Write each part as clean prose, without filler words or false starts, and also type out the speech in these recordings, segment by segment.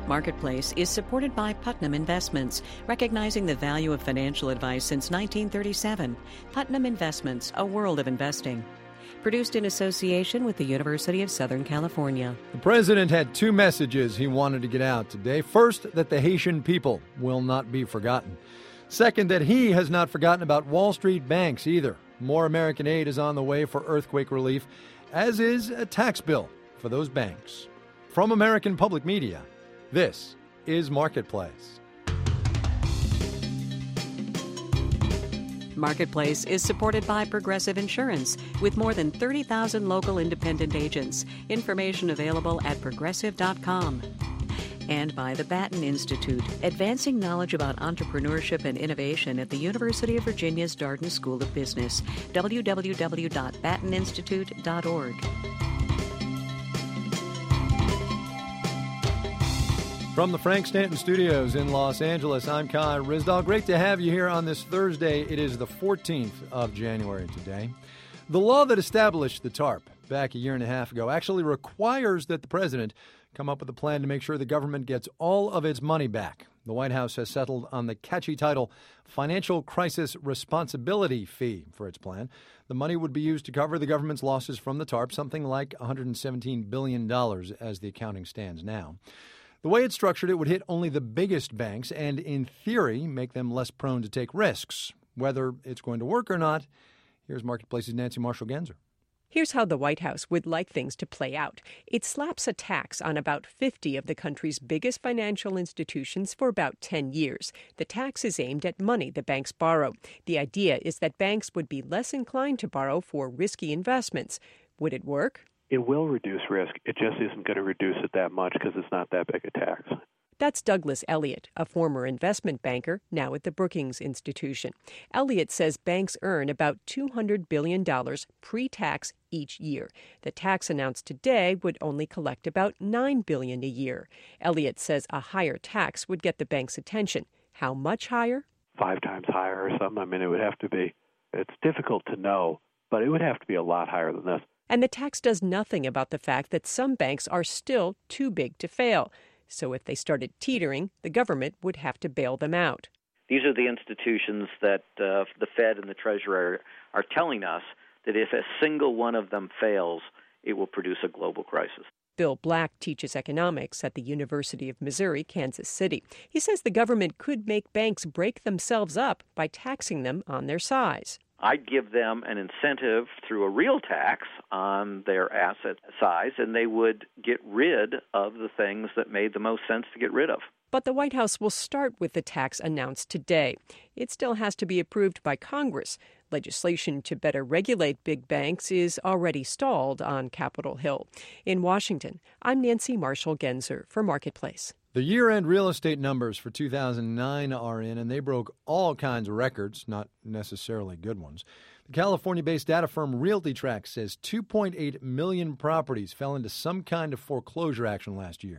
Marketplace is supported by Putnam Investments, recognizing the value of financial advice since 1937. Putnam Investments, a world of investing. Produced in association with the University of Southern California. The president had two messages he wanted to get out today. First, that the Haitian people will not be forgotten. Second, that he has not forgotten about Wall Street banks either. More American aid is on the way for earthquake relief, as is a tax bill for those banks. From American Public Media, this is Marketplace. Marketplace is supported by Progressive Insurance, with more than 30,000 local independent agents. Information available at progressive.com. And by the Batten Institute, advancing knowledge about entrepreneurship and innovation at the University of Virginia's Darden School of Business. www.batteninstitute.org. From the Frank Stanton Studios in Los Angeles, I'm Kai Ryssdal. Great to have you here on this Thursday. It is the 14th of January today. The law that established the TARP back a year and a half ago actually requires that the president come up with a plan to make sure the government gets all of its money back. The White House has settled on the catchy title Financial Crisis Responsibility Fee for its plan. The money would be used to cover the government's losses from the TARP, something like $117 billion as the accounting stands now. The way it's structured, it would hit only the biggest banks and, in theory, make them less prone to take risks. Whether it's going to work or not, here's Marketplace's Nancy Marshall-Genzer. Here's how the White House would like things to play out. It slaps a tax on about 50 of the country's biggest financial institutions for about 10 years. The tax is aimed at money the banks borrow. The idea is that banks would be less inclined to borrow for risky investments. Would it work? It will reduce risk. It just isn't going to reduce it that much because it's not that big a tax. That's Douglas Elliott, a former investment banker, now at the Brookings Institution. Elliott says banks earn about $200 billion pre-tax each year. The tax announced today would only collect about $9 billion a year. Elliott says a higher tax would get the bank's attention. How much higher? 5 times higher or something. I mean, it would have to be. It's difficult to know, but it would have to be a lot higher than this. And the tax does nothing about the fact that some banks are still too big to fail. So if they started teetering, the government would have to bail them out. These are the institutions that the Fed and the Treasury are telling us that if a single one of them fails, it will produce a global crisis. Bill Black teaches economics at the University of Missouri, Kansas City. He says the government could make banks break themselves up by taxing them on their size. I'd give them an incentive through a real tax on their asset size, and they would get rid of the things that made the most sense to get rid of. But the White House will start with the tax announced today. It still has to be approved by Congress. Legislation to better regulate big banks is already stalled on Capitol Hill. In Washington, I'm Nancy Marshall-Genzer for Marketplace. The year-end real estate numbers for 2009 are in, and they broke all kinds of records, not necessarily good ones. The California-based data firm RealtyTrack says 2.8 million properties fell into some kind of foreclosure action last year.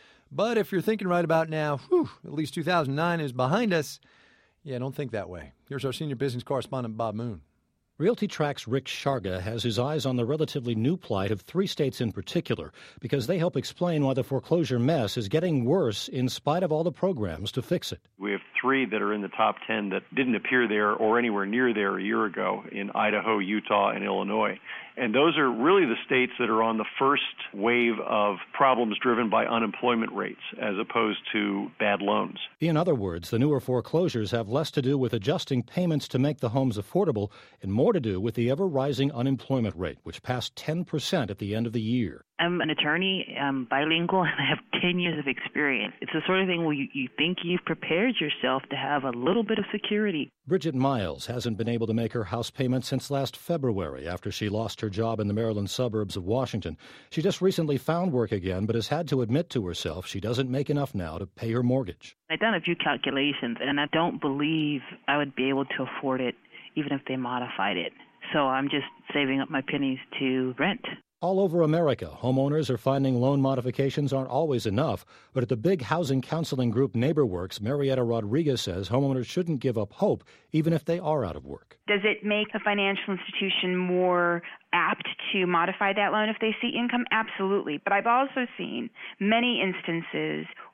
But if you're thinking right about now, at least 2009 is behind us, don't think that way. Here's our senior business correspondent, Bob Moon. RealtyTrack's Rick Sharga has his eyes on the relatively new plight of 3 states in particular, because they help explain why the foreclosure mess is getting worse in spite of all the programs to fix it. We have 3 that are in the top 10 that didn't appear there or anywhere near there a year ago in Idaho, Utah, and Illinois. And those are really the states that are on the first wave of problems driven by unemployment rates as opposed to bad loans. In other words, the newer foreclosures have less to do with adjusting payments to make the homes affordable and more to do with the ever-rising unemployment rate, which passed 10% at the end of the year. I'm an attorney, I'm bilingual, and I have 10 years of experience. It's the sort of thing where you think you've prepared yourself to have a little bit of security. Bridget Miles hasn't been able to make her house payment since last February after she lost her job in the Maryland suburbs of Washington. She just recently found work again, but has had to admit to herself she doesn't make enough now to pay her mortgage. I've done a few calculations, and I don't believe I would be able to afford it even if they modified it. So I'm just saving up my pennies to rent. All over America, homeowners are finding loan modifications aren't always enough, but at the big housing counseling group NeighborWorks, Marietta Rodriguez says homeowners shouldn't give up hope even if they are out of work. Does it make a financial institution more apt to modify that loan if they see income? Absolutely. But I've also seen many instances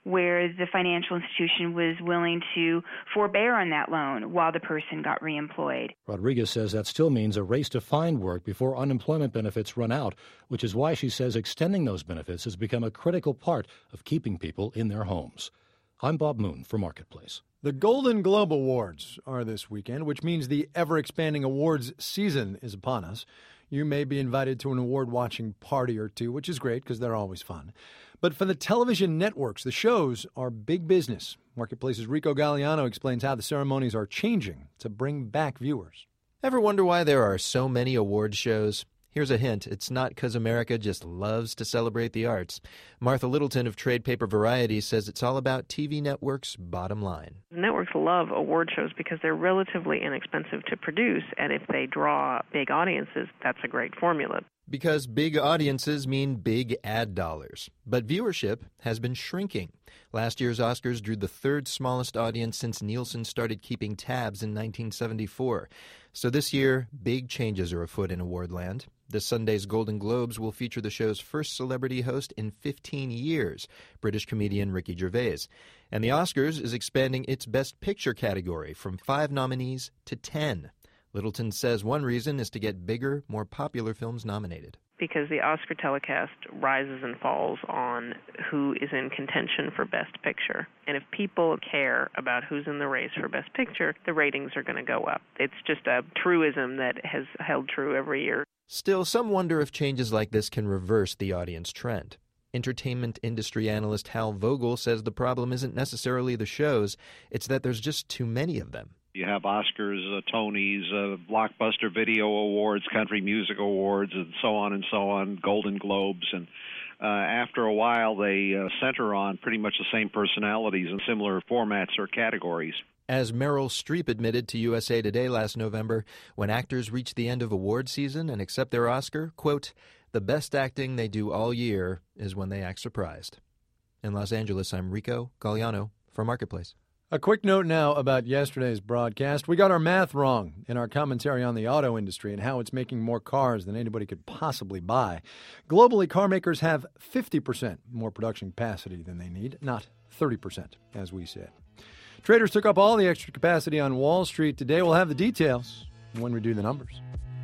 where the financial institution was willing to forbear on that loan while the person got reemployed. Rodriguez says that still means a race to find work before unemployment benefits run out, which is why she says extending those benefits has become a critical part of keeping people in their homes. I'm Bob Moon for Marketplace. The Golden Globe Awards are this weekend, which means the ever-expanding awards season is upon us. You may be invited to an award-watching party or two, which is great because they're always fun. But for the television networks, the shows are big business. Marketplace's Rico Galliano explains how the ceremonies are changing to bring back viewers. Ever wonder why there are so many award shows? Here's a hint. It's not because America just loves to celebrate the arts. Martha Littleton of Trade Paper Variety says it's all about TV networks' bottom line. Networks love award shows because they're relatively inexpensive to produce, and if they draw big audiences, that's a great formula. Because big audiences mean big ad dollars. But viewership has been shrinking. Last year's Oscars drew the third smallest audience since Nielsen started keeping tabs in 1974. So this year, big changes are afoot in awardland. This Sunday's Golden Globes will feature the show's first celebrity host in 15 years, British comedian Ricky Gervais. And the Oscars is expanding its Best Picture category from 5 nominees to 10. Littleton says one reason is to get bigger, more popular films nominated. Because the Oscar telecast rises and falls on who is in contention for Best Picture. And if people care about who's in the race for Best Picture, the ratings are going to go up. It's just a truism that has held true every year. Still, some wonder if changes like this can reverse the audience trend. Entertainment industry analyst Hal Vogel says the problem isn't necessarily the shows, it's that there's just too many of them. You have Oscars, Tonys, Blockbuster Video Awards, Country Music Awards, and so on, Golden Globes. And after a while, they center on pretty much the same personalities and similar formats or categories. As Meryl Streep admitted to USA Today last November, when actors reach the end of award season and accept their Oscar, quote, the best acting they do all year is when they act surprised. In Los Angeles, I'm Rico Galliano for Marketplace. A quick note now about yesterday's broadcast. We got our math wrong in our commentary on the auto industry and how it's making more cars than anybody could possibly buy. Globally, car makers have 50% more production capacity than they need, not 30%, as we said. Traders took up all the extra capacity on Wall Street today. We'll have the details when we do the numbers.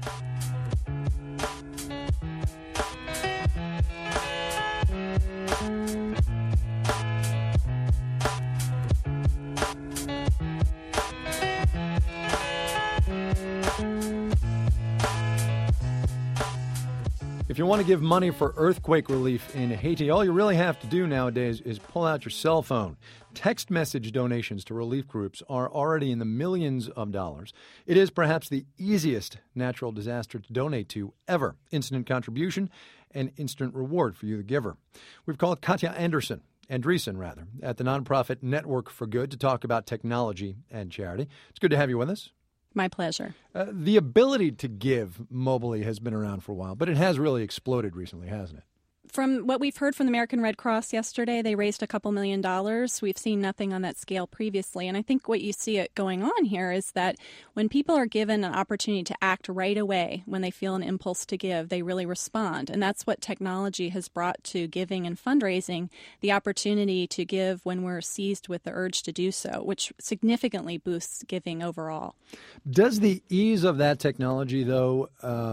If you want to give money for earthquake relief in Haiti, all you really have to do nowadays is pull out your cell phone. Text message donations to relief groups are already in the millions of dollars. It is perhaps the easiest natural disaster to donate to ever. Instant contribution and instant reward for you, the giver. We've called Katya Andreessen, at the nonprofit Network for Good to talk about technology and charity. It's good to have you with us. My pleasure. The ability to give mobily has been around for a while, but it has really exploded recently, hasn't it? From what we've heard from the American Red Cross yesterday, they raised a couple $2 million. We've seen nothing on that scale previously. And I think what you see it going on here is that when people are given an opportunity to act right away, when they feel an impulse to give, they really respond. And that's what technology has brought to giving and fundraising, the opportunity to give when we're seized with the urge to do so, which significantly boosts giving overall. Does the ease of that technology, though,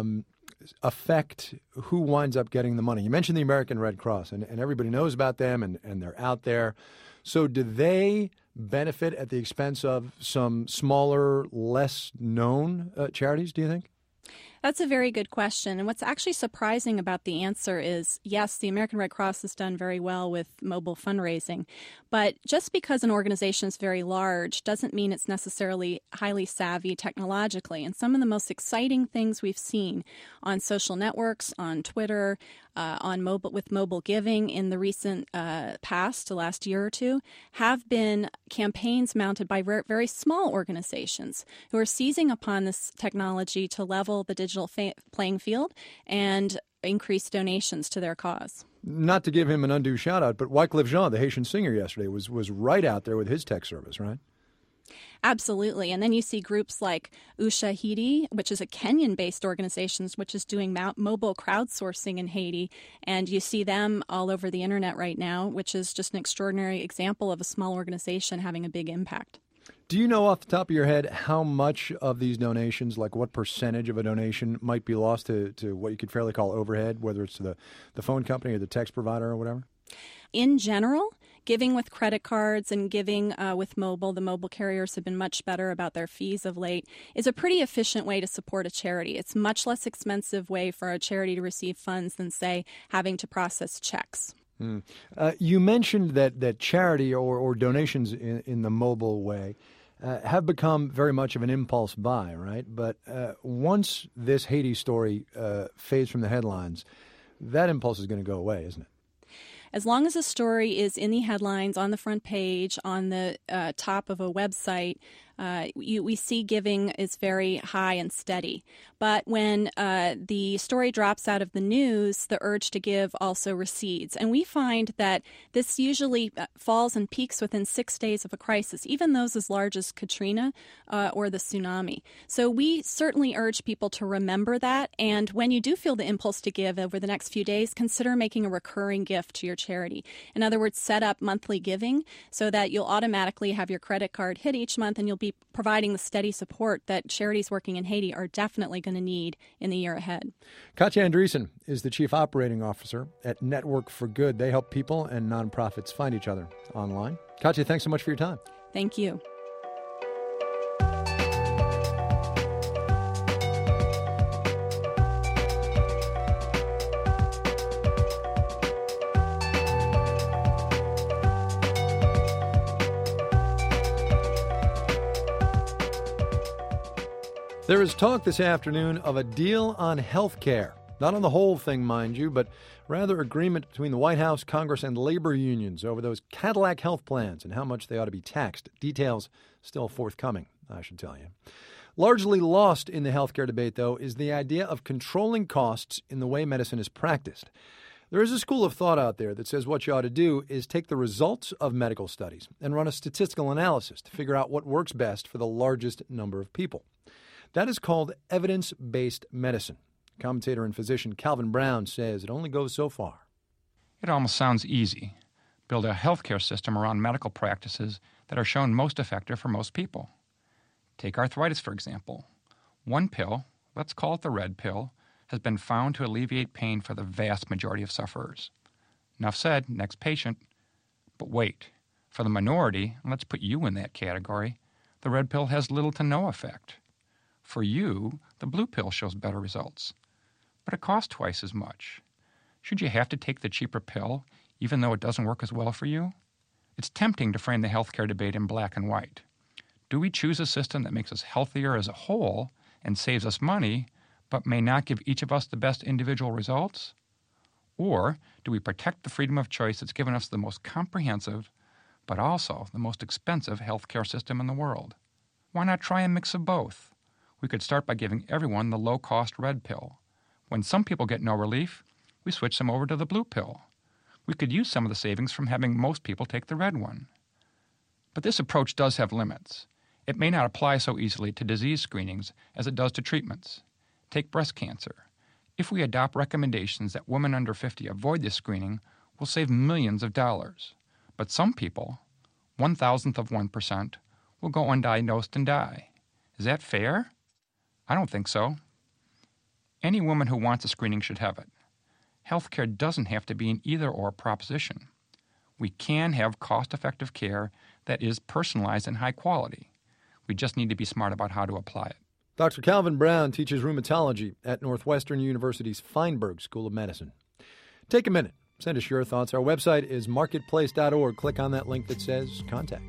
affect who winds up getting the money? You mentioned the American Red Cross, and everybody knows about them, and they're out there. So do they benefit at the expense of some smaller, less known charities, do you think? That's a very good question. And what's actually surprising about the answer is, yes, the American Red Cross has done very well with mobile fundraising. But just because an organization is very large doesn't mean it's necessarily highly savvy technologically. And some of the most exciting things we've seen on social networks, on Twitter, on mobile giving in the recent past, the last year or two, have been campaigns mounted by very small organizations who are seizing upon this technology to level the digital playing field and increase donations to their cause. Not to give him an undue shout-out, but Wyclef Jean, the Haitian singer yesterday, was right out there with his tech service, right? Absolutely. And then you see groups like Ushahidi, which is a Kenyan-based organization, which is doing mobile crowdsourcing in Haiti. And you see them all over the internet right now, which is just an extraordinary example of a small organization having a big impact. Do you know off the top of your head how much of these donations, like what percentage of a donation might be lost to what you could fairly call overhead, whether it's to the phone company or the text provider or whatever? In general, giving with credit cards and giving with the mobile carriers have been much better about their fees of late, is a pretty efficient way to support a charity. It's a much less expensive way for a charity to receive funds than, say, having to process checks. You mentioned that charity or donations in the mobile way have become very much of an impulse buy, right? But once this Haiti story fades from the headlines, that impulse is going to go away, isn't it? As long as a story is in the headlines, on the front page, on the top of a website, we see giving is very high and steady. But when the story drops out of the news, the urge to give also recedes. And we find that this usually falls and peaks within 6 days of a crisis, even those as large as Katrina or the tsunami. So we certainly urge people to remember that. And when you do feel the impulse to give over the next few days, consider making a recurring gift to your charity. In other words, set up monthly giving so that you'll automatically have your credit card hit each month and you'll be providing the steady support that charities working in Haiti are definitely going to need in the year ahead. Katja Andreessen is the Chief Operating Officer at Network for Good. They help people and nonprofits find each other online. Katja, thanks so much for your time. Thank you. There is talk this afternoon of a deal on health care. Not on the whole thing, mind you, but rather agreement between the White House, Congress, and labor unions over those Cadillac health plans and how much they ought to be taxed. Details still forthcoming, I should tell you. Largely lost in the health care debate, though, is the idea of controlling costs in the way medicine is practiced. There is a school of thought out there that says what you ought to do is take the results of medical studies and run a statistical analysis to figure out what works best for the largest number of people. That is called evidence-based medicine. Commentator and physician Calvin Brown says it only goes so far. It almost sounds easy. Build a healthcare system around medical practices that are shown most effective for most people. Take arthritis, for example. One pill, let's call it the red pill, has been found to alleviate pain for the vast majority of sufferers. Enough said, next patient. But wait, for the minority, and let's put you in that category, the red pill has little to no effect. For you, the blue pill shows better results, but it costs twice as much. Should you have to take the cheaper pill, even though it doesn't work as well for you? It's tempting to frame the healthcare debate in black and white. Do we choose a system that makes us healthier as a whole and saves us money, but may not give each of us the best individual results? Or do we protect the freedom of choice that's given us the most comprehensive, but also the most expensive healthcare system in the world? Why not try a mix of both? We could start by giving everyone the low-cost red pill. When some people get no relief, we switch them over to the blue pill. We could use some of the savings from having most people take the red one. But this approach does have limits. It may not apply so easily to disease screenings as it does to treatments. Take breast cancer. If we adopt recommendations that women under 50 avoid this screening, we'll save millions of dollars. But some people, 0.001%, will go undiagnosed and die. Is that fair? I don't think so. Any woman who wants a screening should have it. Healthcare doesn't have to be an either-or proposition. We can have cost-effective care that is personalized and high quality. We just need to be smart about how to apply it. Dr. Calvin Brown teaches rheumatology at Northwestern University's Feinberg School of Medicine. Take a minute. Send us your thoughts. Our website is marketplace.org. Click on that link that says Contact.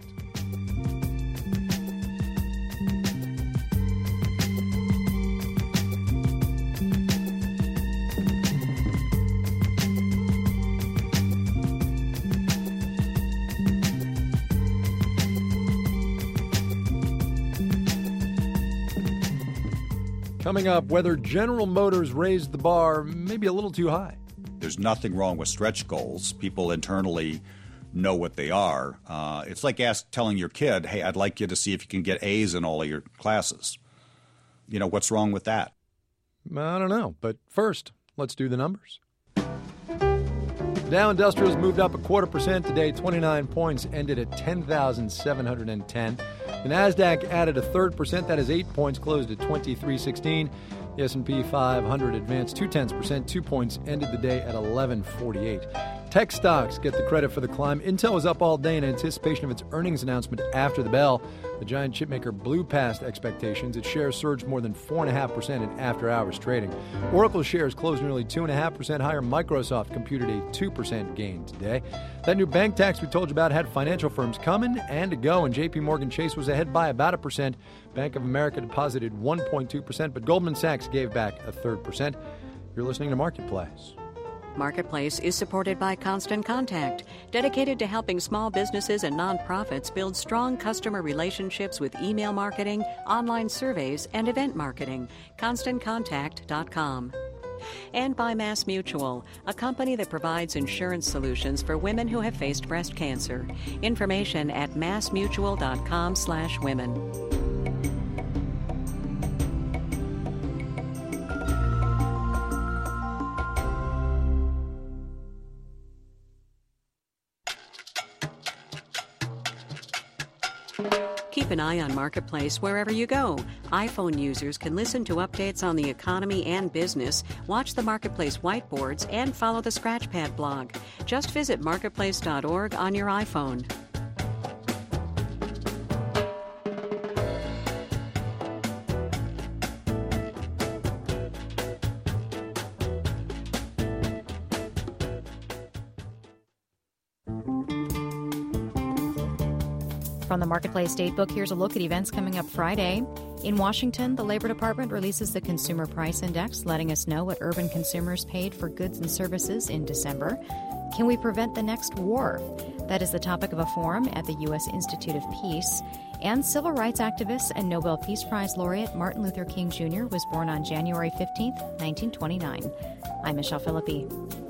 Coming up, whether General Motors raised the bar maybe a little too high. There's nothing wrong with stretch goals. People internally know what they are. It's like telling your kid, hey, I'd like you to see if you can get A's in all of your classes. What's wrong with that? I don't know. But first, let's do the numbers. Dow Industrials moved up 0.25% today, 29 points, ended at 10,710. The NASDAQ added 0.33%, that is 8 points, closed at 2316. The S&P 500 advanced 0.2%, 2 points, ended the day at 1148. Tech stocks get the credit for the climb. Intel was up all day in anticipation of its earnings announcement after the bell. The giant chipmaker blew past expectations. Its shares surged more than 4.5% in after-hours trading. Oracle shares closed nearly 2.5% higher. Microsoft computed a 2% gain today. That new bank tax we told you about had financial firms coming and to go, and J.P. Morgan Chase was ahead by about 1%. Bank of America deposited 1.2%, but Goldman Sachs gave back 0.33%. You're listening to Marketplace. Marketplace is supported by Constant Contact, dedicated to helping small businesses and nonprofits build strong customer relationships with email marketing, online surveys, and event marketing. ConstantContact.com. And by MassMutual, a company that provides insurance solutions for women who have faced breast cancer. Information at massmutual.com/women. Keep an eye on Marketplace wherever you go. iPhone users can listen to updates on the economy and business, watch the Marketplace whiteboards, and follow the Scratchpad blog. Just visit marketplace.org on your iPhone. From the Marketplace Datebook, here's a look at events coming up Friday. In Washington, the Labor Department releases the Consumer Price Index, letting us know what urban consumers paid for goods and services in December. Can we prevent the next war? That is the topic of a forum at the U.S. Institute of Peace. And civil rights activist and Nobel Peace Prize laureate Martin Luther King Jr. was born on January 15, 1929. I'm Michelle Philippi.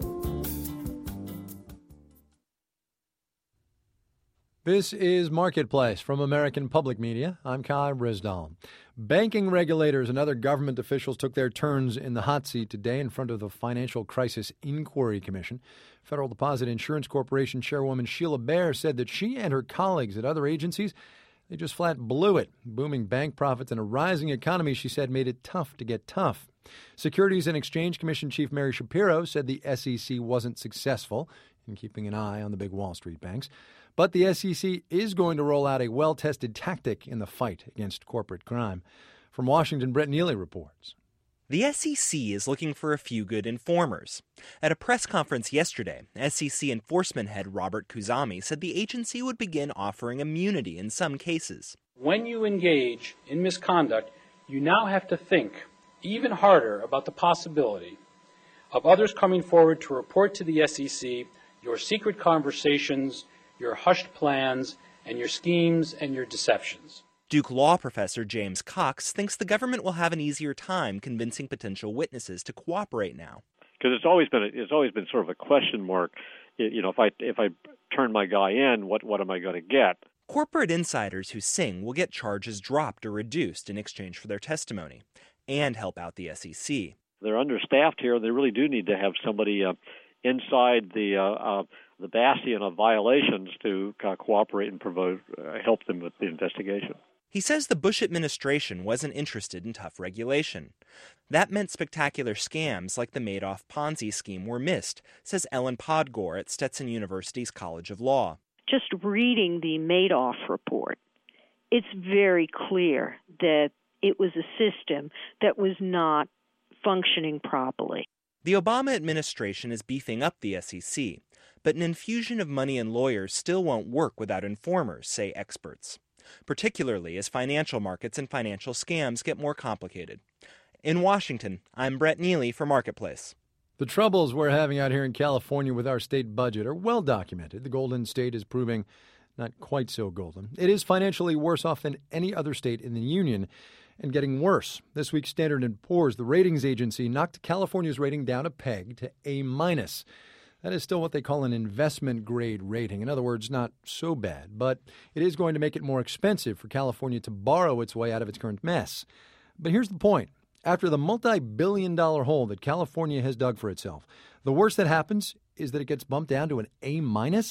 This is Marketplace from American Public Media. I'm Kai Risdal. Banking regulators and other government officials took their turns in the hot seat today in front of the Financial Crisis Inquiry Commission. Federal Deposit Insurance Corporation Chairwoman Sheila Bair said that she and her colleagues at other agencies, they just flat blew it. Booming bank profits and a rising economy, she said, made it tough to get tough. Securities and Exchange Commission Chief Mary Shapiro said the SEC wasn't successful in keeping an eye on the big Wall Street banks. But the SEC is going to roll out a well-tested tactic in the fight against corporate crime. From Washington, Brett Neely reports. The SEC is looking for a few good informers. At a press conference yesterday, SEC enforcement head Robert Khuzami said the agency would begin offering immunity in some cases. When you engage in misconduct, you now have to think even harder about the possibility of others coming forward to report to the SEC your secret conversations, your hushed plans, and your schemes and your deceptions. Duke law professor James Cox thinks the government will have an easier time convincing potential witnesses to cooperate now. Because it's always been sort of a question mark. If I turn my guy in, what am I going to get? Corporate insiders who sing will get charges dropped or reduced in exchange for their testimony and help out the SEC. They're understaffed here. They really do need to have somebody inside the bastion of violations to cooperate and help them with the investigation. He says the Bush administration wasn't interested in tough regulation. That meant spectacular scams like the Madoff Ponzi scheme were missed, says Ellen Podgore at Stetson University's College of Law. Just reading the Madoff report, it's very clear that it was a system that was not functioning properly. The Obama administration is beefing up the SEC, but an infusion of money and lawyers still won't work without informers, say experts, particularly as financial markets and financial scams get more complicated. In Washington, I'm Brett Neely for Marketplace. The troubles we're having out here in California with our state budget are well documented. The Golden State is proving not quite so golden. It is financially worse off than any other state in the union, and getting worse. This week's Standard & Poor's, the ratings agency, knocked California's rating down a peg to A-. That is still what they call an investment grade rating. In other words, not so bad, but it is going to make it more expensive for California to borrow its way out of its current mess. But here's the point. After the multi-billion-dollar hole that California has dug for itself, the worst that happens is that it gets bumped down to an A-.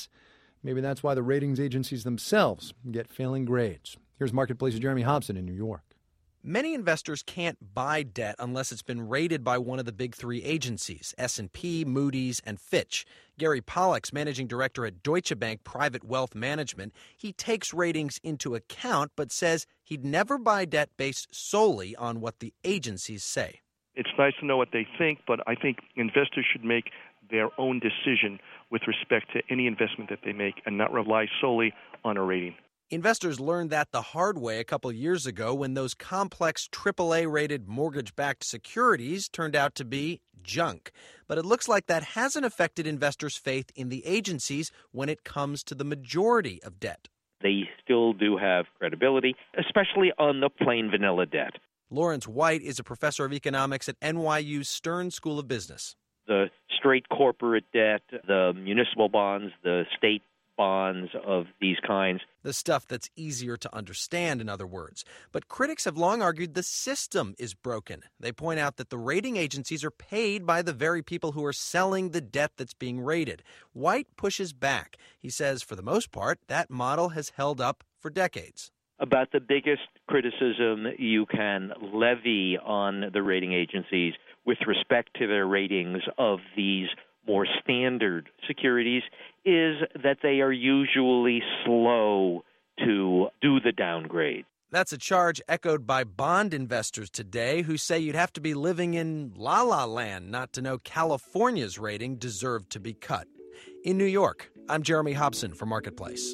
Maybe that's why the ratings agencies themselves get failing grades. Here's Marketplace's Jeremy Hobson in New York. Many investors can't buy debt unless it's been rated by one of the big three agencies, S&P, Moody's, and Fitch. Gary Pollak's managing director at Deutsche Bank Private Wealth Management. He takes ratings into account, but says he'd never buy debt based solely on what the agencies say. It's nice to know what they think, but I think investors should make their own decision with respect to any investment that they make and not rely solely on a rating. Investors learned that the hard way a couple years ago when those complex AAA-rated mortgage-backed securities turned out to be junk. But it looks like that hasn't affected investors' faith in the agencies when it comes to the majority of debt. They still do have credibility, especially on the plain vanilla debt. Lawrence White is a professor of economics at NYU's Stern School of Business. The straight corporate debt, the municipal bonds, the state bonds of these kinds. The stuff that's easier to understand, in other words. But critics have long argued the system is broken. They point out that the rating agencies are paid by the very people who are selling the debt that's being rated. White pushes back. He says, for the most part, that model has held up for decades. About the biggest criticism you can levy on the rating agencies with respect to their ratings of these more standard securities is that they are usually slow to do the downgrade. That's a charge echoed by bond investors today who say you'd have to be living in la-la land not to know California's rating deserved to be cut. In New York, I'm Jeremy Hobson for Marketplace.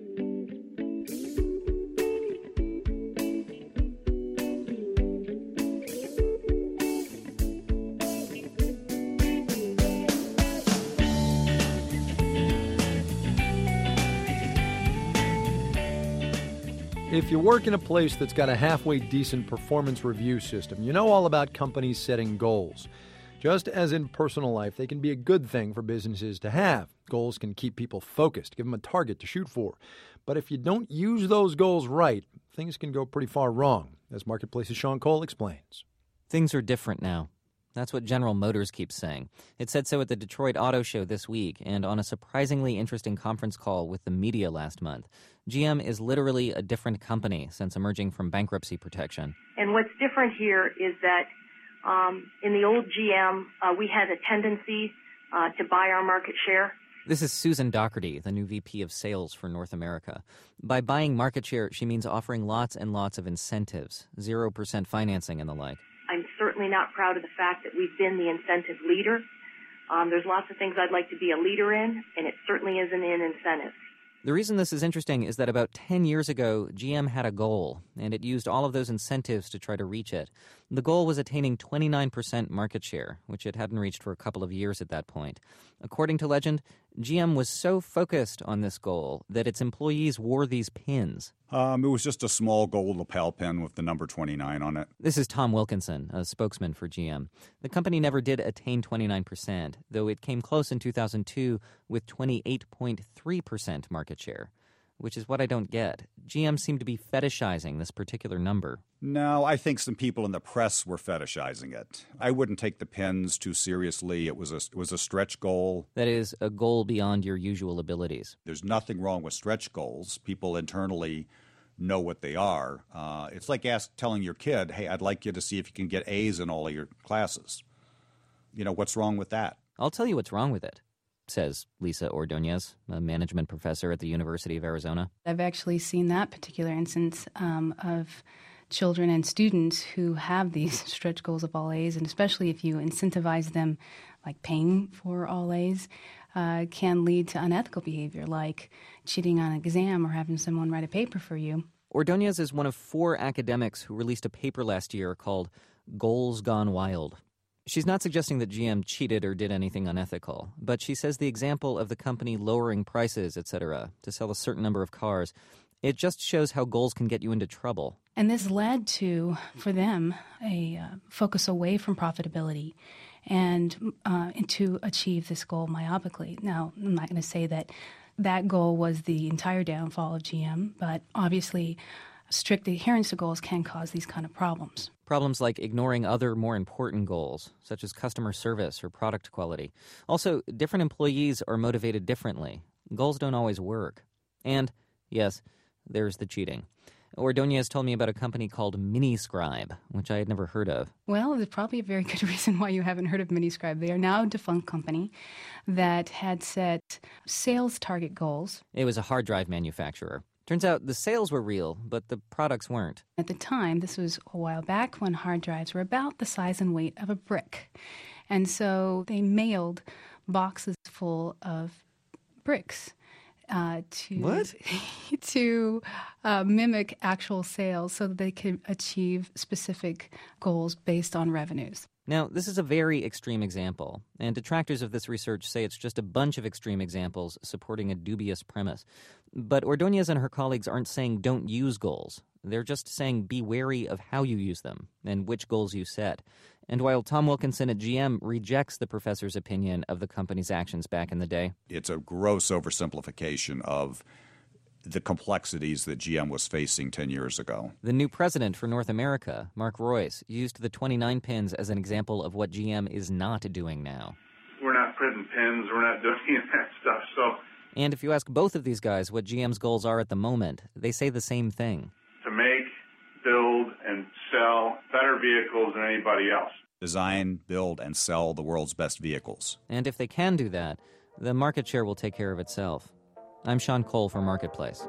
If you work in a place that's got a halfway decent performance review system, you know all about companies setting goals. Just as in personal life, they can be a good thing for businesses to have. Goals can keep people focused, give them a target to shoot for. But if you don't use those goals right, things can go pretty far wrong, as Marketplace's Sean Cole explains. Things are different now. That's what General Motors keeps saying. It said so at the Detroit Auto Show this week and on a surprisingly interesting conference call with the media last month. GM is literally a different company since emerging from bankruptcy protection. And what's different here is that in the old GM, we had a tendency to buy our market share. This is Susan Doherty, the new VP of Sales for North America. By buying market share, she means offering lots and lots of incentives, 0% financing and the like. I'm certainly not proud of the fact that we've been the incentive leader. There's lots of things I'd like to be a leader in, and it certainly isn't in incentives. The reason this is interesting is that about 10 years ago, GM had a goal, and it used all of those incentives to try to reach it. The goal was attaining 29% market share, which it hadn't reached for a couple of years at that point. According to legend, GM was so focused on this goal that its employees wore these pins. It was just a small gold lapel pin with the number 29 on it. This is Tom Wilkinson, a spokesman for GM. The company never did attain 29%, though it came close in 2002 with 28.3% market share, which is what I don't get. GM seemed to be fetishizing this particular number. No, I think some people in the press were fetishizing it. I wouldn't take the pins too seriously. It was a stretch goal. That is, a goal beyond your usual abilities. There's nothing wrong with stretch goals. People internally know what they are. It's like telling your kid, hey, I'd like you to see if you can get A's in all of your classes. You know, what's wrong with that? I'll tell you what's wrong with it, says Lisa Ordonez, a management professor at the University of Arizona. I've actually seen that particular instance of children and students who have these stretch goals of all A's, and especially if you incentivize them, like paying for all A's, can lead to unethical behavior, like cheating on an exam or having someone write a paper for you. Ordonez is one of 4 academics who released a paper last year called Goals Gone Wild. She's not suggesting that GM cheated or did anything unethical, but she says the example of the company lowering prices, etc., to sell a certain number of cars, it just shows how goals can get you into trouble. And this led to, for them, a focus away from profitability and to achieve this goal myopically. Now, I'm not going to say that goal was the entire downfall of GM, but obviously strict adherence to goals can cause these kind of problems. Problems like ignoring other more important goals, such as customer service or product quality. Also, different employees are motivated differently. Goals don't always work. And, yes, there's the cheating. Ordonez told me about a company called Miniscribe, which I had never heard of. Well, there's probably a very good reason why you haven't heard of Miniscribe. They are now a defunct company that had set sales target goals. It was a hard drive manufacturer. Turns out the sales were real, but the products weren't. At the time, this was a while back when hard drives were about the size and weight of a brick. And so they mailed boxes full of bricks to mimic actual sales so that they could achieve specific goals based on revenues. Now, this is a very extreme example, and detractors of this research say it's just a bunch of extreme examples supporting a dubious premise. But Ordonez and her colleagues aren't saying don't use goals. They're just saying be wary of how you use them and which goals you set. And while Tom Wilkinson at GM rejects the professor's opinion of the company's actions back in the day, it's a gross oversimplification of the complexities that GM was facing 10 years ago. The new president for North America, Mark Royce, used the 29 pins as an example of what GM is not doing now. We're not printing pins. We're not doing any of that stuff. So, and if you ask both of these guys what GM's goals are at the moment, they say the same thing. To make, build, and sell better vehicles than anybody else. Design, build, and sell the world's best vehicles. And if they can do that, the market share will take care of itself. I'm Sean Cole for Marketplace.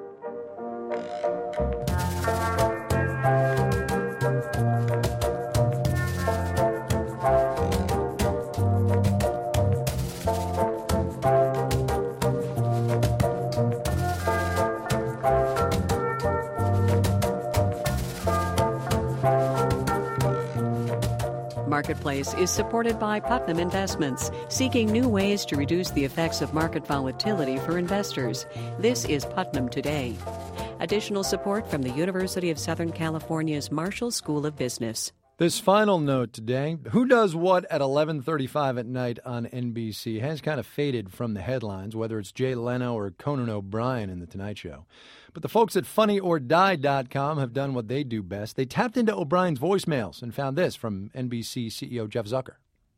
Marketplace is supported by Putnam Investments, seeking new ways to reduce the effects of market volatility for investors. This is Putnam Today. Additional support from the University of Southern California's Marshall School of Business. This final note today, who does what at 11:35 at night on NBC has kind of faded from the headlines, whether it's Jay Leno or Conan O'Brien in The Tonight Show. But the folks at FunnyOrDie.com have done what they do best. They tapped into O'Brien's voicemails and found this from NBC CEO Jeff Zucker.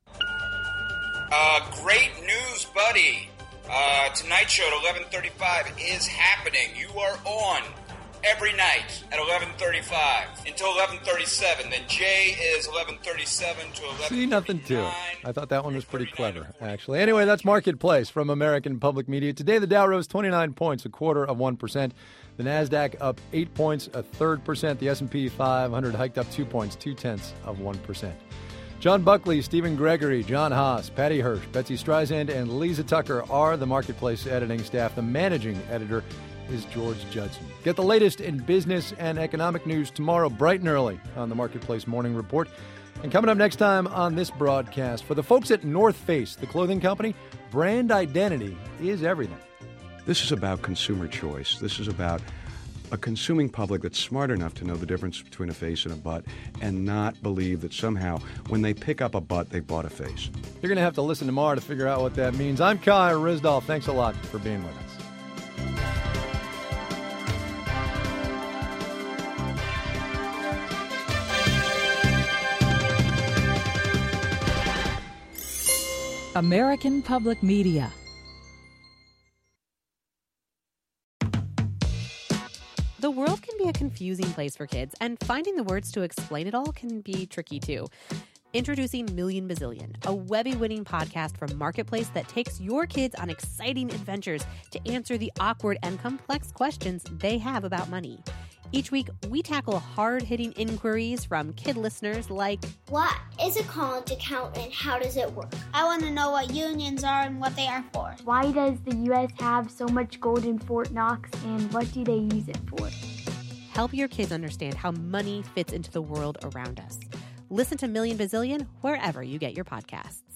Great news, buddy. Tonight Show at 11:35 is happening. You are on every night at 11:35 until 11:37. Then Jay is 11:37 to 11:39. See, nothing to it. I thought that one was pretty clever, actually. Anyway, that's Marketplace from American Public Media. Today, the Dow rose 29 points, 0.25%. The NASDAQ up 8 points, 0.33%. The S&P 500 hiked up 2 points, 0.2%. John Buckley, Stephen Gregory, John Haas, Patty Hirsch, Betsy Streisand, and Lisa Tucker are the Marketplace editing staff. The managing editor is George Judson. Get the latest in business and economic news tomorrow bright and early on the Marketplace Morning Report. And coming up next time on this broadcast, for the folks at North Face, the clothing company, brand identity is everything. This is about consumer choice. This is about a consuming public that's smart enough to know the difference between a face and a butt and not believe that somehow when they pick up a butt, they bought a face. You're going to have to listen tomorrow to figure out what that means. I'm Kai Ryssdal. Thanks a lot for being with us. American Public Media. The world can be a confusing place for kids, and finding the words to explain it all can be tricky too. Introducing Million Bazillion, a Webby-winning podcast from Marketplace that takes your kids on exciting adventures to answer the awkward and complex questions they have about money. Each week, we tackle hard-hitting inquiries from kid listeners like, what is a college account and how does it work? I want to know what unions are and what they are for. Why does the U.S. have so much gold in Fort Knox and what do they use it for? Help your kids understand how money fits into the world around us. Listen to Million Bazillion wherever you get your podcasts.